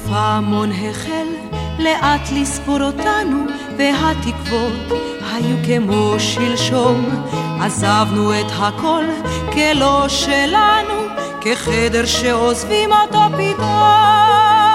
ופעמון החל לאט לספור אותנו, והתקוות היו כמו שלשום. עזבנו את הכל כלא שלנו, כחדר שעוזבים אותו פתאום.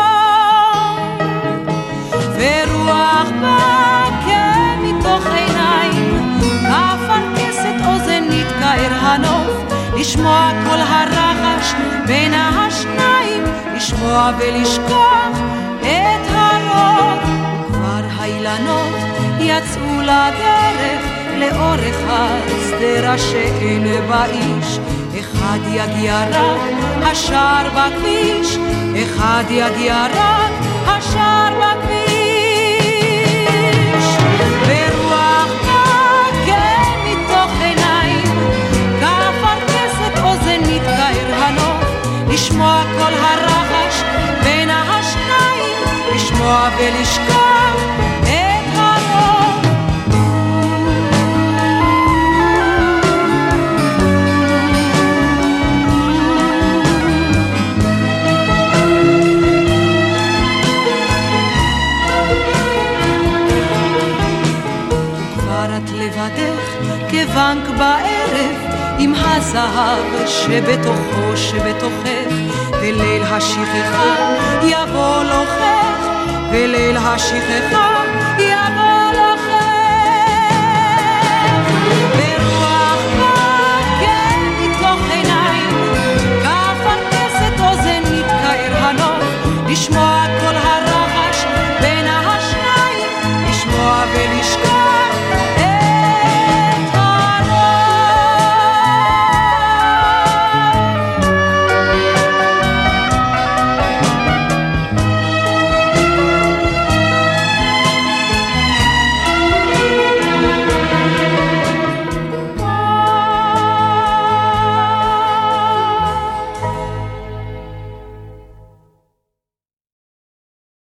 ורוח באה מתוך עיניים, כפרכסת אוזנית כאר הנוף, לשמוע כל הרחש בין השניים, לשמוע ולשכוח את הרוב. וכבר האילנות יצאו לדרך, לאורך השדרה שאין בה איש. אחד יגיע רק השאר בכביש, אחד יגיע רק השאר בכביש. ורוח באה מתוך עיניים, כפרכסת אוזנית כאר הנוף, לשמוע כל הרחש בין השניים, לשמוע ולשכוח את הרוב. וכבר את לבדך כבנק בערב, עם הזהב שבתוכו שבתוכך, וליל השכחה יבוא לוחך, וליל השכחה יבוא לוחך. ורוח באה מתוך עיניים, כפרכסת אוזנית כאר הנוף, לשמוע